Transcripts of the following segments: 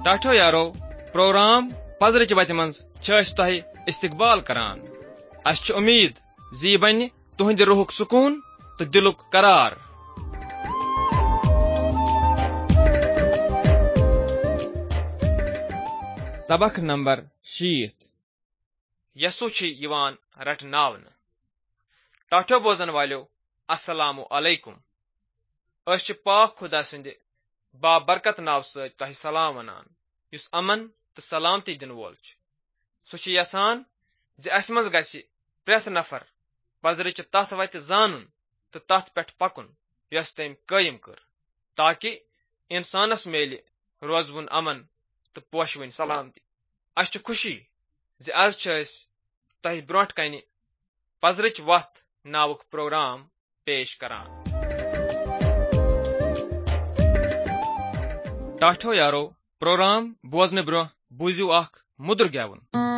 टाठो यारो प्रोग्राम पजरच वत मं तह इस्तकबाल करान। अस उम्मीद जी बन तुहद रूहुक सुकून तो दिलुक करार। सबक नंबर 6 यसु यिवान रटनावन। टाठो बोजन वालो अस्सलामु अलैकुम। अस पाक खुदा सिंद बाबरकत नाव सह सलाम वनान युस अमन तो सलामती दिन वोल सह यसान ज अस मज गछि प्रेथ नफर पजरच तथ वत जानन तो तथ पे पकुन यस तम कायम कर, ताकि इंसानस मेल रोजवन अमन तो पोशवन सलामती। अस खुशी ज आज तह ब्रोट कन पजरच वथ नावुक प्रोग्राम पेश करान। टाठो यारो प्रोग्राम बोजन ब्रो बूजू अख मुद्र गेवन।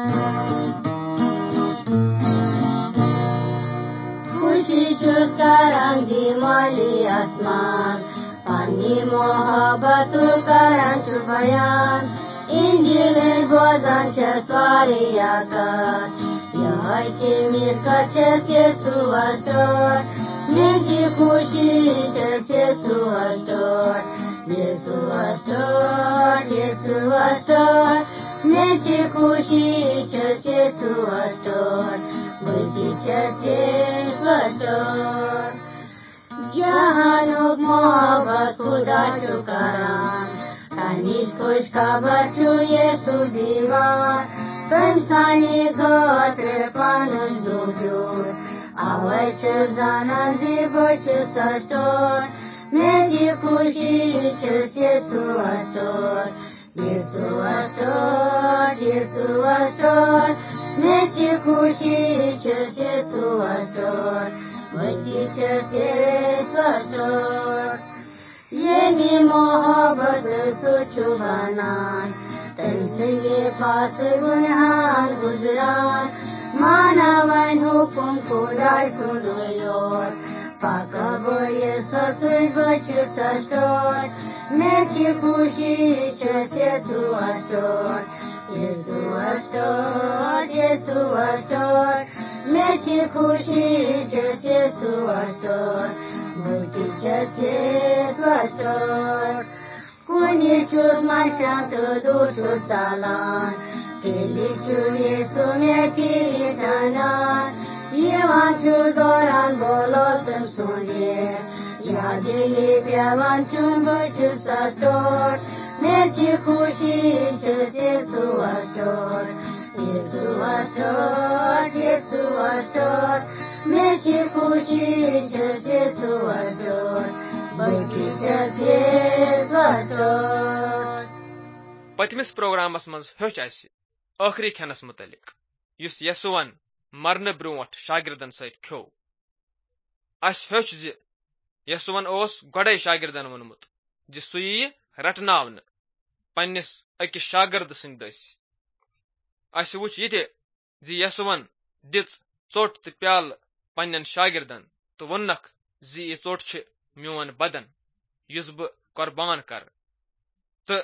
खुशी छुस करान जी माली आसमान, पानी मोहब्बत करान शुभयान, इंजिल बोजन छे स्वारी आकार, यह छे मिलकत छे सुअस्टोर, मेची खुशी छे सुअस्टोर, येसु अस्टोर, येसु अस्टोर, मेची खुशी छे सुअस्टोर, बुद्धि छे सुअस्टोर, जहानुक मोहब्बत खुदा शुकरान, तानिश खुश खबर छु येसु दीवार, तम सानी गोत्र पानुन जुद्योर, आवै छु जानन जीवो छु सस्टोर, मेची खुशी छे येसु अस्टोर, येसु अस्टोर, येसु अस्टोर, मेची खुशी छे येसु अस्टोर, बुद्धि छे येसु अस्टोर, येमी मोहब्बत सुछु बनान, तम संगे पास गुनहान गुजरान, मानवन हुकुम खुदाई सुनयोर, पाकबो येसु बचु सस्टोर, मेची खुशी छे येसु अस्टोर, येसु अस्टोर, येसु अस्टोर, मेची खुशी छे येसु अस्टोर, बुद्धि छे येसु अस्टोर, कुनी छुस मनशान तो दूर छुस चालान, तेली छु येसु में फिरी धनान, यवान छु दौरान बोलो तुम सुनिए, यादिली प्यावान चुन बचु सस्टोर, मेची खुशी छे येसु अस्टोर, येसु अस्टोर, येसु अस्टोर, मेची खुशी छे येसु अस्टोर, बुद्धि छे येसु अस्टोर। पतमिस प्रोग्रामस मज हेच आखरी खेनस मुतलिक युस यसुवन मरन ब्रोट शागिर्दन सत खो। अस हेच ज यसुवन ओस गोडे शागिर्दन वोनमुत ज सु यी रटनावन पन्निस अकिस शागिर्द सिंद दस। अस वुच ये ज यसुवन दिच चोट तो प्याल पन्न शागिर्दन तो वोनक ज यह चोट छ म्योन बदन युस ब कुर्बान कर, तो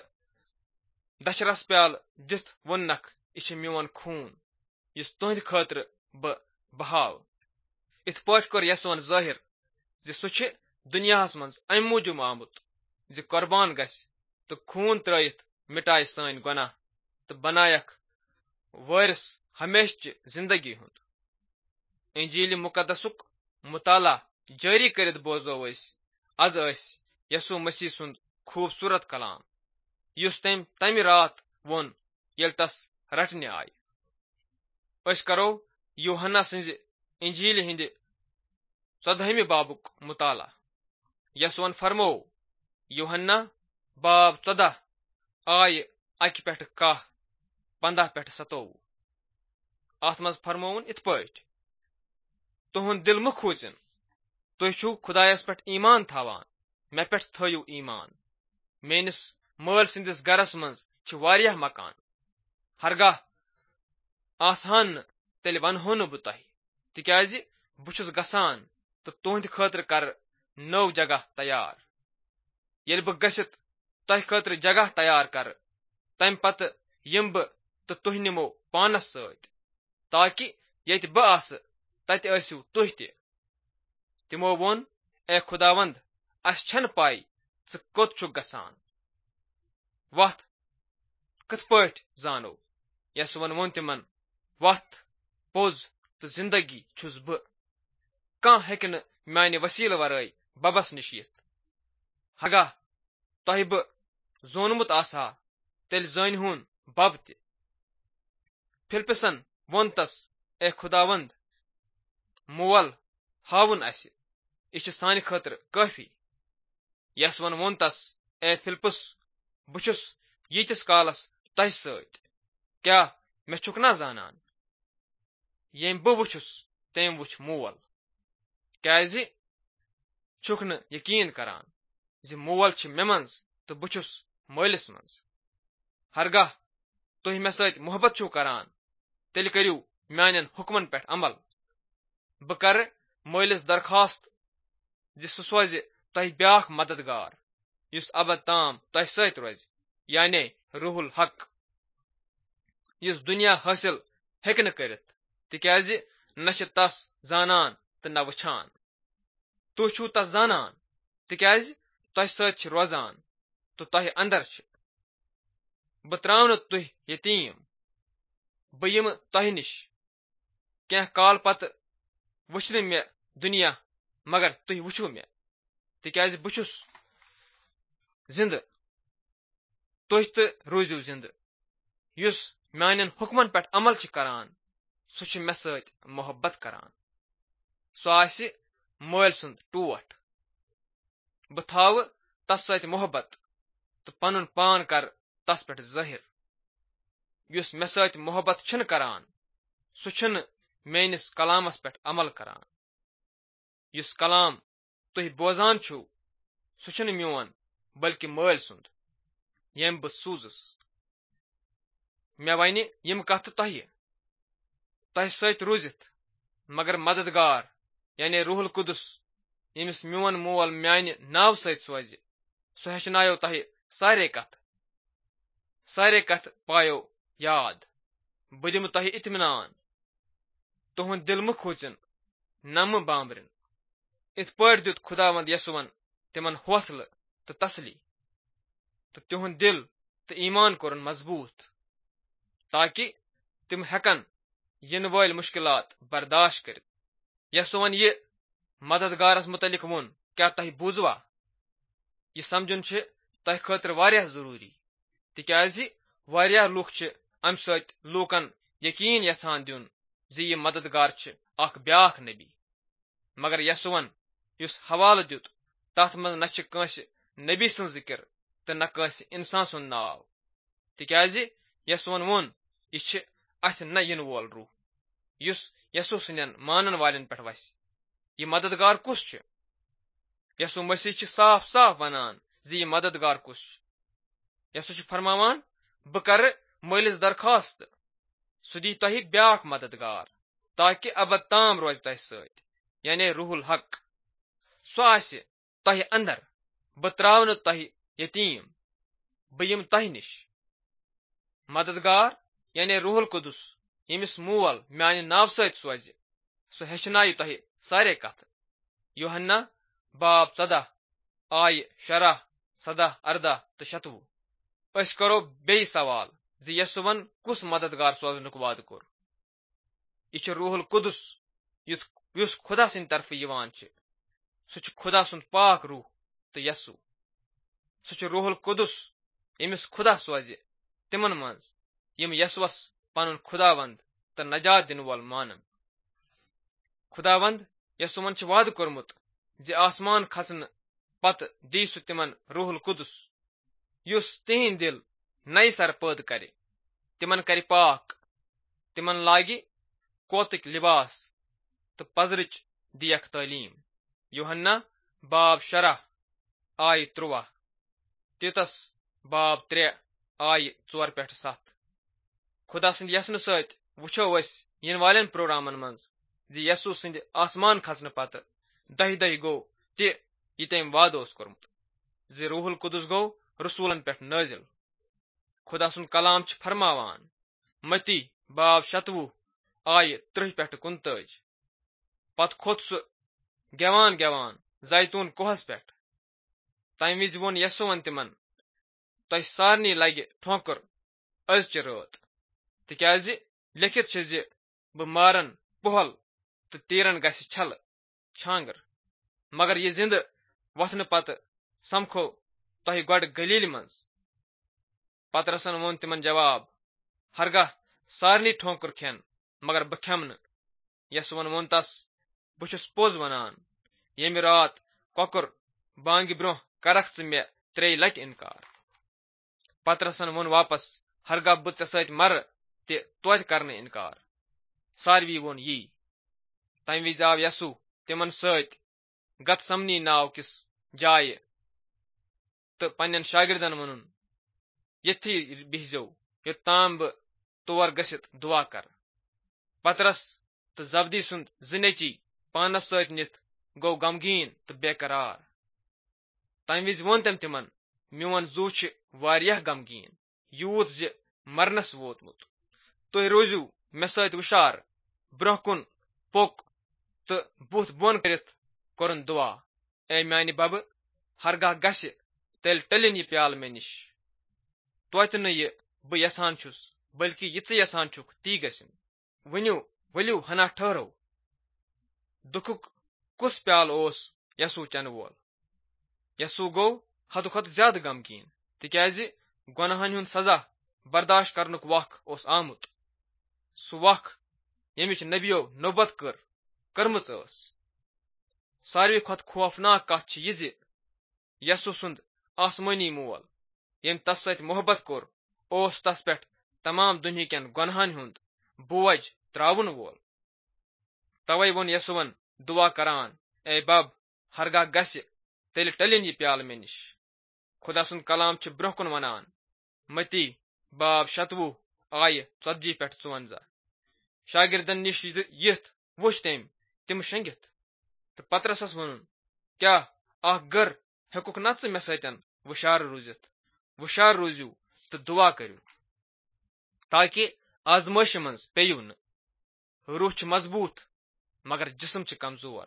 दशरस प्याल दिथ वोनक यह म्योन खून युस तुहद खतर ब बहाव। इत पट कर यसुवन जाहिर ज सु दुनियास मं अम मूजूब आमुत ज कुर्बान गस तो खून त्रयित मिटाय सान गुनाह तो बनायक वारिस हमेश जिंदगी हुंद। इंजील मुकदसुक मुताला जारी करित बोजो आज यसु मसीह सुंद खूबसूरत कलाम युस तमि रात वोन येल तस रटने आय। अस करो यूहन्ना सिंज इंजील हिंद 14वें बाबुक मुताला। यसुवन फरमो यूहन्ना बाब 14 आय 1 पे 15 पे 27 अत मज फरमोन इत पट तुहद दिल मु खोचन, तुह छु खुदायस पे ईमान थावान, मे पे थयु ईमान। मेनिस माल सिंदिस गरस मज वारियाह मकान, हरगाह आसान तेल वनहो न बह तह तिक्याज बुछुस गसान तो तुहद खतर कर नव जगह तैयार। येल बह गसित तह खतर जगह तैयार कर تمہِ پتہٕ یِم بہٕ تہٕ تُہۍ نِمو پانس سۭتۍ تاکہِ ییٚتہِ بہٕ آسہٕ تتہِ ٲسِو تُہۍ تہِ. تِمو ووٚن، اے خُداوند، اَسہِ چھنہٕ پاے ژٕ کوٚت چھُکھ گژھان. وَتھ کِتھ پٲٹھۍ زانو؟ یسوعن ووٚن تِمن، وَتھ، پوٚز تہٕ زِندگی چھُس بہٕ. کانٛہہ ہیٚکہِ نہٕ میانہِ وسیٖلہٕ ورٲے ببس نِش یِتھ. ہرگاہ تۄہہِ بہٕ زونمُت آسہا تیٚلہِ زٲنۍہوٗن بب تہِ. فِلپسن ووٚن تس، اے خُداوند، مول ہاوُن اَسہِ، یہِ چھِ سانہِ خٲطرٕ کٲفی. یسوعن ووٚن تس، اے فِلپس، بہٕ چھُس ییٖتِس کالس تۄہہِ سۭتۍ، کیٛاہ مےٚ چھُکھ نا زانان؟ ییٚمۍ بہٕ وٕچھُس تٔمۍ وٕچھ مول. کیازِ چھُکھ نہٕ یقیٖن کران زِ مول چھِ مےٚ منٛز تہٕ بہٕ چھُس مٲلِس منٛز؟ ہرگاہ تُہۍ مےٚ سۭتۍ محبت چھِو کران تیٚلہِ کٔرِو میانٮ۪ن حُکمن پٮ۪ٹھ عمل. بہٕ کرٕ مٲلِس درخواست زِ سُہ سوزِ تۄہہِ بیاکھ مددگار یُس ابد تام تۄہہِ سۭتۍ روزِ، یعنی روح الحق، یُس دُنیا حٲصِل ہیٚکہِ نہٕ کٔرِتھ تِکیازِ نہ چھِ تس زانان تہٕ نہ وٕچھان. تُہۍ چھِو تس زانان تِکیازِ تۄہہِ سۭتۍ چھِ روزان تہٕ تۄہہِ اندر چھِ. بہٕ تراو نہٕ تُہۍ یتیٖم، بہٕ یِمہٕ تۄہہِ نِش. کینٛہہ کال پتہٕ وٕچھ نہٕ مےٚ دُنیا، مگر تُہۍ وٕچھِو مےٚ، تِکیازِ بہٕ چھُس زِندٕ، تُہۍ تہِ روٗزِو زِندٕ. یُس میانٮ۪ن حُکمن پٮ۪ٹھ عمل چھِ کران سُہ چھُ مےٚ سۭتۍ محبت کران. سُہ آسہِ مٲلۍ سُنٛد ٹوٹھ. بہٕ تھاوٕ تس سۭتۍ محبت تہٕ پنُن پان کر تس پٮ۪ٹھ ظٲہِر. یُس مےٚ سۭتۍ محبت چھُنہٕ کران سُہ چھُنہٕ میٲنِس کلامس پٮ۪ٹھ عمل کران. یُس کلام تُہۍ بوزان چھِو سُہ چھُنہٕ میون بلکہِ مٲلۍ سُنٛد ییٚمۍ بہٕ سوٗزُس. مےٚ ونہِ یِم کتھٕ تۄہہِ سۭتۍ روٗزِتھ، مگر مددگار یعنی روح القدس، ییٚمِس میون مول میانہِ ناوٕ سۭتۍ سوزِ، سُہ ہیٚچھنایو تۄہہِ سارے کتھٕ پایو یاد. بہٕ دِمہٕ تۄہہِ اطمینان. تُہنٛد دِل مہٕ کھوٗژِن، نہ مہٕ بامبرِن. اِتھ پٲٹھۍ دیُت خُداوند یسوعن تِمن حوصلہٕ تہٕ تسلی، تہٕ تِہُنٛد دِل تہٕ ایمان کوٚرُن مضبوٗط، تاکہِ تِم ہیٚکن یِنہٕ وٲلۍ مُشکلات برداشت کٔرِتھ. یسوعن یہِ مددگارس متعلق ووٚن، کیٛاہ تۄہہِ بوٗزوا؟ یہِ سمجُن چھُ تۄہہِ خٲطرٕ واریاہ ضروٗری، تِکیازِ واریاہ لُکھ چھِ امہِ سۭتۍ لوٗکن یقیٖن یژھان دیُن زِ یہِ مددگار چھِ اکھ بیاکھ نبی. مگر یسوعن یُس حوالہٕ دیُت تتھ منٛز نہ چھِ کٲنٛسہِ نبی سٕنٛز ذِکر تہٕ نہ کٲنٛسہِ انسان سُنٛد ناو، تِکیازِ یسوعن ووٚن یہِ چھِ اتھِ نہ یِنہٕ وول روح یُس یسوع سٕنٛدٮ۪ن مانن والٮ۪ن پٮ۪ٹھ وسہِ. یہِ مددگار کُس چھُ؟ یسوع مسیح چھِ صاف صاف ونان زِ یہِ مددگار کُس چھُ. یسوع چھُ فرماوان، بہٕ کرٕ مٲلِس درخواست، سُہ دی تۄہہِ بیاکھ مددگار تاکہِ ابد تام روزِ تۄہہِ سۭتۍ، یعنی روح الحق. سُہ آسہِ تۄہہِ اندر. بہٕ تراو نہٕ تۄہہِ یتیٖم، بہٕ یِمہٕ تۄہہِ نِش. مددگار یعنی روح القدس، ییٚمِس مول میانہِ ناوٕ سۭتۍ سوزِ، سُہ ہیٚچھنایہِ تۄہہِ سارے کتھٕ. یوحنا باب 14 آیہِ 17، 17، 18 تہٕ 26. أسۍ کرو بیٚیہِ سوال زِ یسوعن کُس مددگار سوزنُک وعدٕ کوٚر؟ یہِ چھُ روح القدس یُس خُدا سٕنٛدِ طرفہٕ یِوان چھِ. سُہ چھُ خُدا سُنٛد پاک روح تہٕ یسوع. سُہ چھُ روح القدس ییٚمِس خُدا سوزِ تِمن منٛز یِم یسوعس پنُن خُداوند تہٕ نجات دِنہٕ وول مانن. خُداوند یسوعن چھُ وعدٕ کوٚرمُت زِ آسمان کھژنہٕ پتہٕ دی سُہ تِمن روح القدس، یُس تِہنٛدۍ دِل نَیہِ سرٕ پٲدٕ کرِ، تِمن کرِ پاک، تِمن لاگہِ کوتٕکۍ لباس تہٕ پزرٕچ دِیکھ تعلیٖم. یوحنا باب 13 آیہِ 13، تیٖتس باب 3 آیہِ 4-7. خُدا سٕنٛدِ یژھنہٕ سۭتۍ وٕچھو أسۍ یِنہٕ والٮ۪ن پروگرامن منٛز زِ یسوع سٕنٛدِ آسمان کھژنہٕ پتہٕ دہہِ گوٚو تہِ یہِ تٔمۍ وعدٕ اوس کوٚرمُت زِ روح القدس گوٚو رسوٗلن پٮ۪ٹھ نٲزِل. खुदा सुन कलाम फरमावान मती बाब 27 आय 30 पे 29 पत खोत सह गेवान गेवान जैतून कोहस पे तम विज वोन यसुवन तिमन तह सारनी लगे ठोकर अजच रात तिक्याज लिखित बह मारन पुहल तो तीरन गस छल छांगर मगर ये जिंद वथन पत समखो तह गड गलील मज पतरसन वोन तिमन जवाब हरगह सारनी ठोकर खेन मगर बह खेम यसुवन वोन तस बहुस पोज वनान यमि रात कोकर बांग ब्रोह करख मे 3 लट इनकार पतरसन वोन वापस हरगह बह ऐ सत मर तोत करने इनकार सारवी वोन यी तम विज आव यसु तिमन सत गतसमनी नाव किस जाय तो पन्न शागिर्दन वनुन यथी बिहजो योत्ताम बह तोर गसित दुआ कर पतरस तो जब्दी सुंद जनेची पानस सत निथ गो गमगीन तो बेकरार तम विज वोन तम तिमन मोन जू वारियाह गमगीन यूत ज मरनस वोतमुत तुह रोजू मे सत हुशार ब्रोह कुन पोक तो बुथ बोन करित कोरन दुआ ए मानि बब हरगह गस तेल टलिन यह प्याल मे निश तोत न यह बह यसान छुस बल्कि यह यसान छुक ती गसिन वनियो वलियो हना ठहरो दुखुक कुस प्याल ओस यसू चन वोल यसू गो हद खत ज्यादा गमगीन तिक्याज गुनाहन हुंद सजा बर्दाश्त करनुक वख ओस आमुत सु वख यमिच नबियो नौबत करमच सारवी खत खौफनाक कथ यह यसू सुंद आसमानी मोल यम तस सत मोहब्बत कोर ओस तस पे तमाम दुनिया गुनाहन हुंद बोझ त्रावन वोल तवे वोन यसुवन दुआ करान ए बब हरगह गस तेल टलिन यह प्याल मे निश खुदा सुन कलाम ब्रोह कुन वनान मती बाब 27 आय 40 पे 54 शागिर्दन निश यथ वुच तिम शंगित तो पतरसस वनुन क्या अख गर हेकुक नच मे सतन वशार रूजू तो दुआ करू ताकि आजमाइश मज पेयू न रूह मजबूत मगर जिस्म कमजोर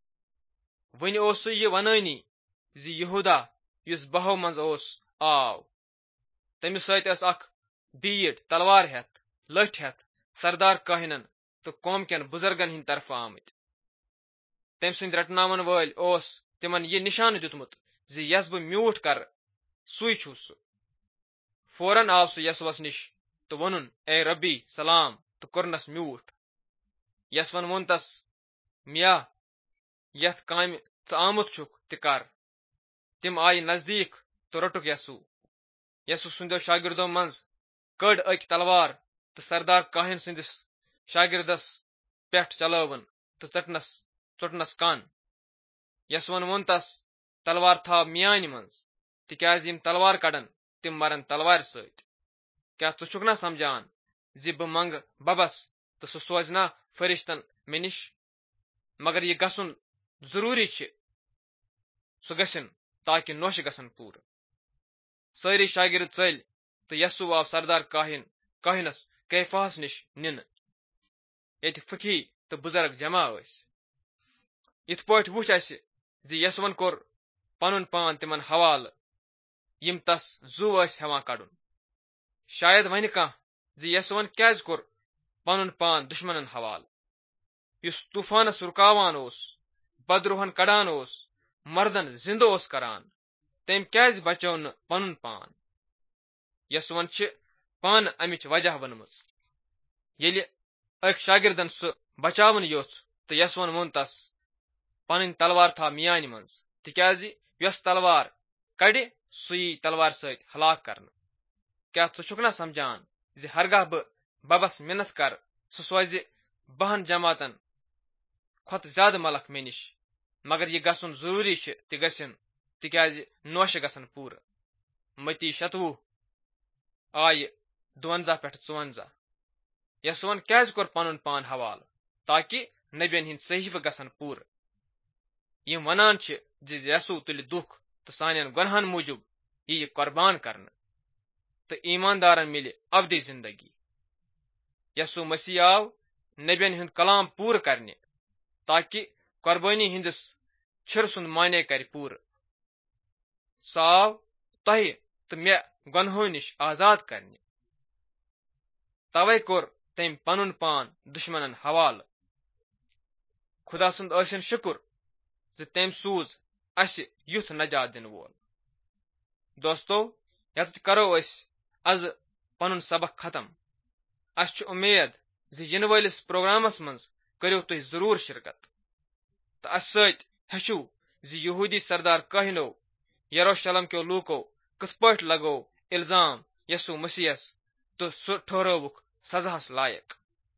वन यह वनानी जि यहूदा युस बहो मज आव तमिस सत बीड़ तलवार हेथ लठ हेथ सरदार काहिनन तो कौम केन बुजुर्गन हिंद तरफ आमत तम सद रटनावन वल तिमन यह निशान दितमुत जि यस बह म्यूठ कर सुई छु सु फौरन आव सह यसुवस निश तो वनुन ए रब्बी सलाम तो कोरनस म्यूठ यसवन वोन तस मिया यथ काम आमुत छुक कर तिम आय नजदीक तो रटुक यसु सुंदो शागिर्दो मज कड़ अक तलवार तो सरदार काहिन सदिस शागिर्दस पे चलावन तो चुटनस कान यसवन वोन तस तलवार था मियान मज तिक्याज यम तलवार कड़न तिम मरन तलवार सत क्या तु छुक ना समझान जि बह मंग बबस तो सह सोजना फरिश्तन मे निश मगर यह गसन जरूरी सह गसिन ताकि नोश गसन पूर सारी शागिर्द चल तो यसु आव सरदार काहिनस कैफास निश निन ये फकी तो बुजुर्ग जमा इत पट वुच जि यसवन कोर पनुन पान तिमन हवाल यम तस जू हेवान कड़ुन शायद वन कह जि यसवन क्या कोर पनुन पान दुश्मनन हवाल युस तूफानस रुकावान बदरूहन कड़ान मर्दन जिंद करान तम क्या बचो न पनुन पान यसवन पान अमिच वजह वनमच येलि अक शागिर्दन सह बचावन योच तो यसवन वोन तस पन तलवार था मियान मज तिक्याज यस तलवार कड़ सु तलवार सत हलाक कर क्या तु छुक ना समझान जि हरगह बबस मिन्नत कर सह सोज 12 जमातन खत ज्यादा मलक मे निश मगर यह गसन जरूरी ति गसिन तिक्याज नोश गसन पूर मती 27 आय 52 पे 54 यसवन क्या कोर पनुन पान हवाल ताकि नबियन हिंद सहीफ गसन पूर यम वनान जि यसू तुल दुख तो सान गुनहन मूजूब यह कुर्बान करन तो ईमानदारन मिले अवधि जिंदगी। यसु मसीह आव नबियन हिंद कलाम पूर करने ताकि कुर्बानी हिंदस छिर सुंद माने कर पूर। साव तह तो मे गुनहों निश आजाद करने। तवे कोर तम पनुन पान दुश्मनन हवाल। खुदा सुंद आसिन शुक्र जे तम सूज अस युथ नजात दिन वोल। दोस्तों यत करो आज पनुन सबक खत्म। अस उम्मीद जे इन वालिस प्रोग्रामस मज करो तुम जरूर शिरकत तो अस सत हेचु जे यहूदी सरदार कहनो यरूशलेम के लूको कथ पट लगो इल्जाम यसु मसीहस तो सु ठहरोवुक सजाहस लायक।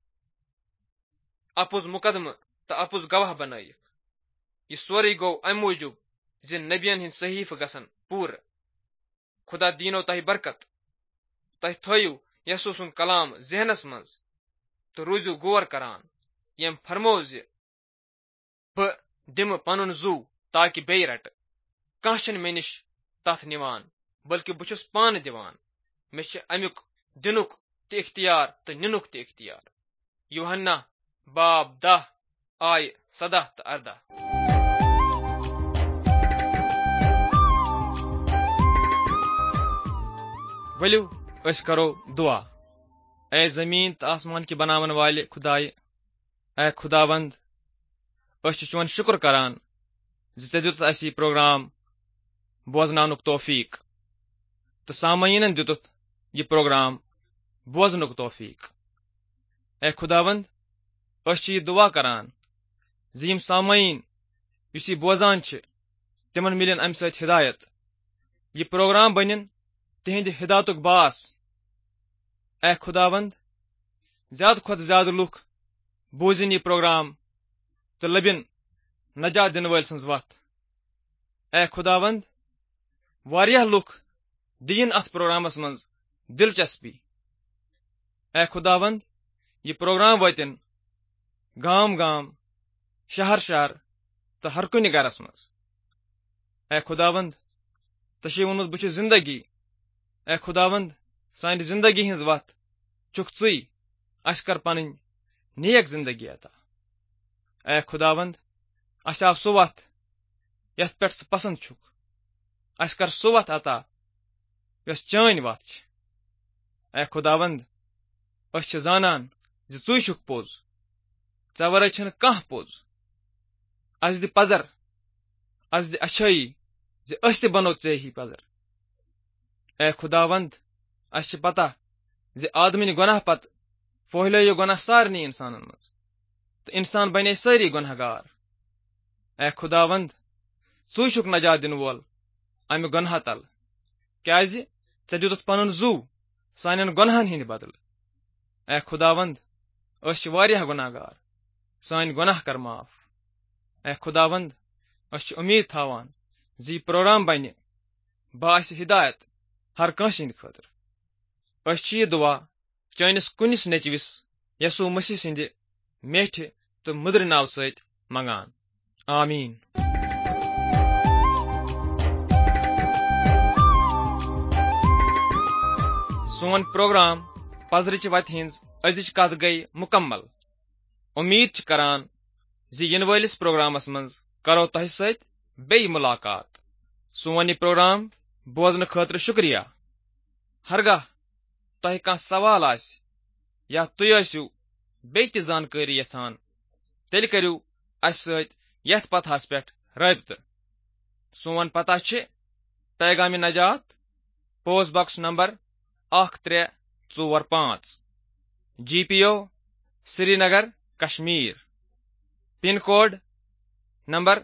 अपुज मुकदम तो अपुज गवाह बनाइक। यह सोरी गो अम मूजूब जे नबियन हिंद सहीफ गसन पूर। खुदा दीनो तह बरकत। तह थयु यसु सुन कलाम जहनस मज तो रूजू गौर करान यम फरमो जे ब दिम पनुन जू ताकि बे रट कह मे निश तथ निवान बल्कि बुछुस पान दिवान। मे अमुक दिनुक ते इख्तियार तो निनुक ते इख्तियार। यूहन्ना बाब 10 आय 17 तो 18। वलियो अस करो दुआ। ए जमीन तो आसमान की बनावन वाले खुदाई, ए खुदावंद अस चोन शुक्र करान जे दित अस प्रोग्राम बोजनानुक तौफीक तो सामयीनन दित यह प्रोग्राम बोजनुक तौफीक। ए खुदावंद अस यह दुआ करान जे यम सामयीन युस बोजान तिमन मिलन अम सत हिदायत। यह प्रोग्राम बनिन तिहिंद हिदायतुक बास। ए खुदावंद ज्यादा खुद ज्यादा लुख बूजिन यह प्रोग्राम तो लबिन नजात दिन वल सन्ज वत। ए खुदावंद वारियाह लुख दिन अथ प्रोग्रामस मज दिलचस्पी। ए खुदावंद यह प्रोग्राम वतिन गाम गाम शहर शहर तो हर कुन गरस मज। ए खुदावंद तशे वोनमुत बुछ जिंदगी। ए खुदावंद सान जिंदगी हिंज वत चुक चुई अस कर पन नेक जिंदगी अता। ए खुदावंद अस आव सु वत यथ पे पसंद छुक। अस कर सु वत अता यस चान वत। ए खुदावंद अस जानन जे चुई छुक पोज चे वरै छन कह पोज। अस दि पजर अस दि अच्छाई जे अस बनो चे ही पजर। ए खुदावंद अस पता जे आदमिन गुनाह पत फहलो गुनाह सारनी इंसानन मज तो इंसान बने सारी गुनहगार। ए खुदावंद चुई छुक नजात दिन वोल अमि गुनाह तल क्याज चे दितुत पनुन जू सानन गुनाहन हिंद बदल। ए खुदावंद अस वारियाह गुनाहगार सान गुनाह कर माफ। ए खुदावंद अस उम्मीद थावान जी प्रोग्राम बने बास हिदायत हर कंस हिंद खतर। अस यह दुआ चानिस कुनिस नेचविस यसु मसीह सिंध मेठ तो मुद्र नाव सत मंगान। आमीन। सोन प्रोग्राम पजरच वत हिंज अजिच कथ गई मुकम्मल। उम्मीद करान जी इन वालिस प्रोग्रामस मज करो तह सत बे मुलाकात। सोन यह प्रोग्राम बोजन खतर शुक्रिया। हरगाह तह कह सवाल आस या तुय आसु बे ति जानकारी यछान तेल करू अस सत यथ पथास पे रबित। सोन पता छ पैगाम नजात post box number 1345 GPO Srinagar Kashmir pin code number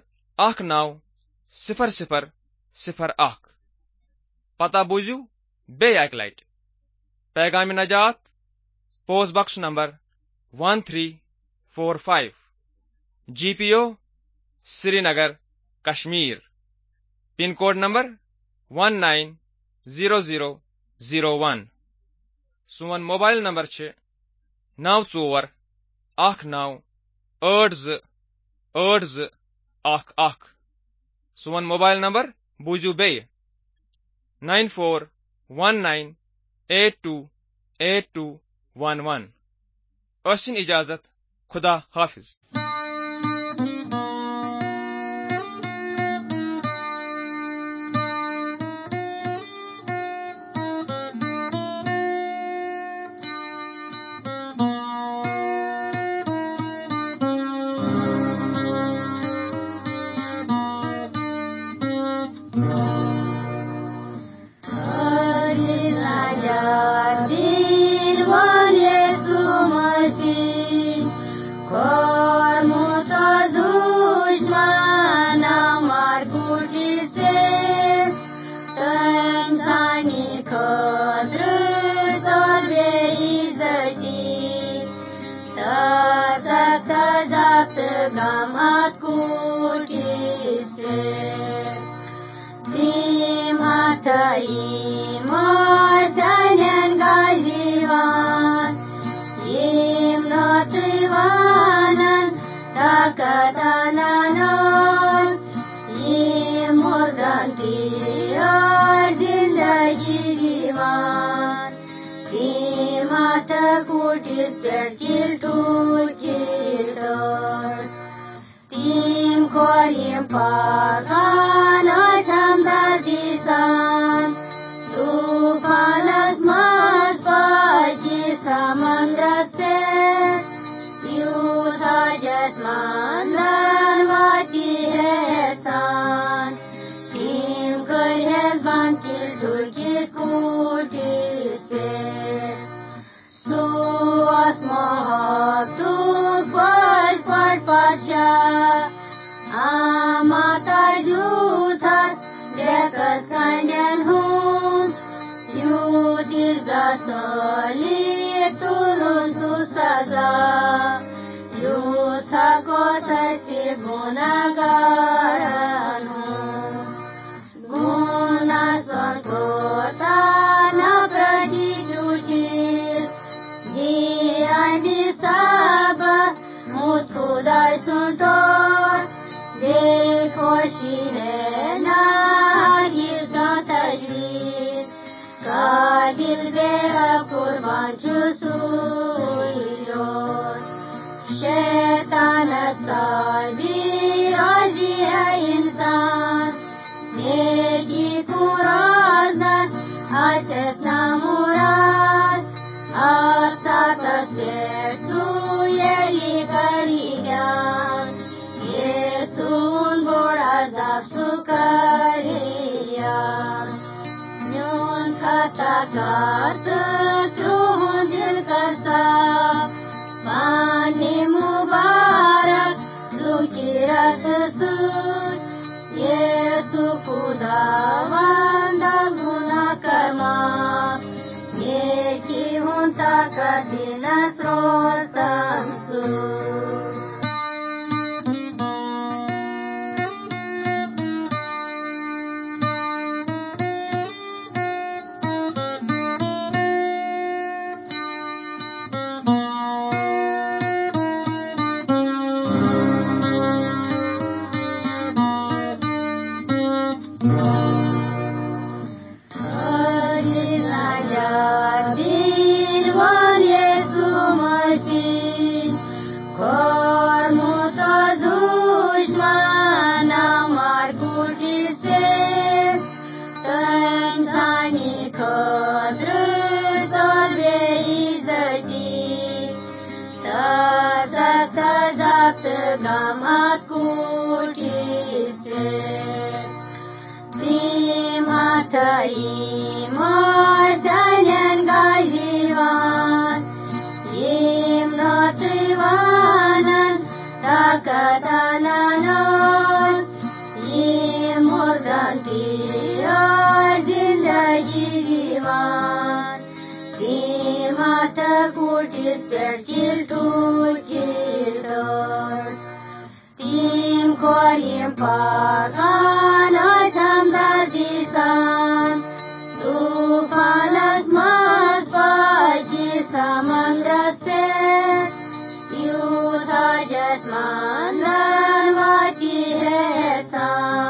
190001। पता बूझू बे अक लट पैगाम नजात post box number 1345 GPO Srinagar Kashmir pin code number 190001। सोन मोबाइल नंबर 9419828211। सोन मोबाइल नंबर बूझू बे 9419 828211 Ösün icazet. Khuda hafiz.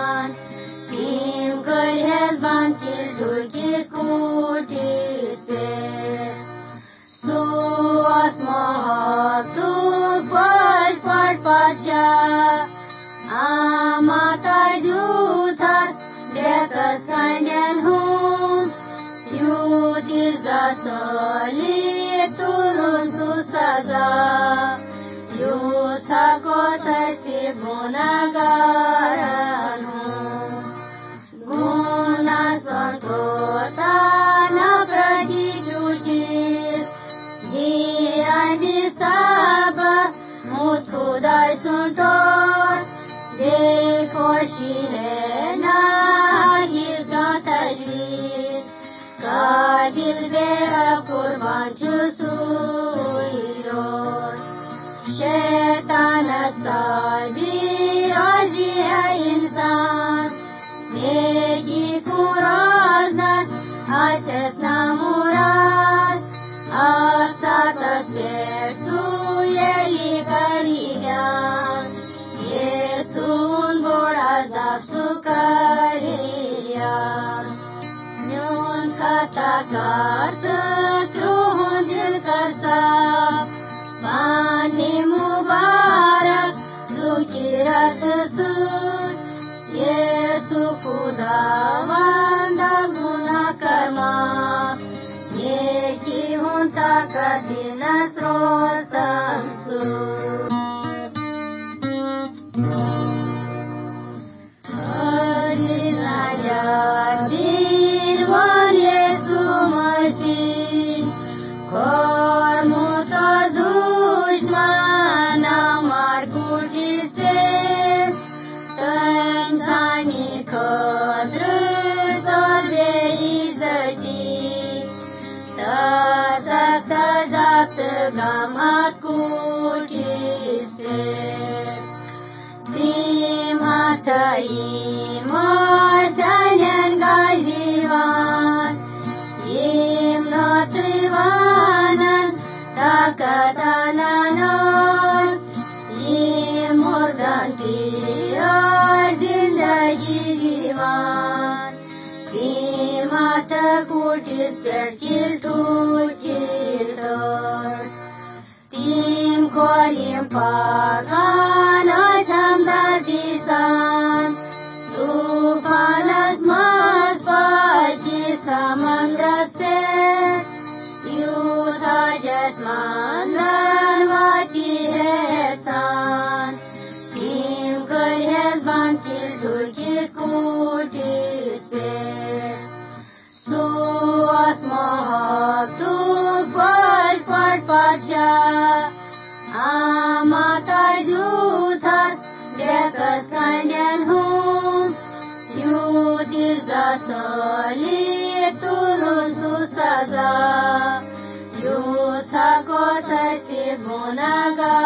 Ban kil du kit kutis pe rușine izgata juiz, Kabil vea curbanciul suior. Șetan asta birozia insan, Negi curaznas ases namurar, Asatas persuieli carigan, Yesun borazap sukarian. Nyon kata karta kruhunjil karsap, Mani mubarak zukirat sud, Yesu kudawan dan guna karma, Neki hunta katinas rostam sud. Hadin ajar dirwan Yesu Masih, Kormuta dushman amar kudis pe, Tensani kadrır salve izzati, Tazak gamat kudis pe. Timatai masanen galdivan, Imnotivanan takatananos, Imurdanti zindagi divan, Timata kutis perkiltu kiltos, Tim kolim parkana samdardisan, Tufanas mat pagi samandras per, Yuta jatmandan vati hesan, Tim karhes bankil tukit kutis per. Suas mahak tu fart pacha, Amatai dutas dekas kandian hum, Yutizat solit tulus susaza, Yusakos asibunagam.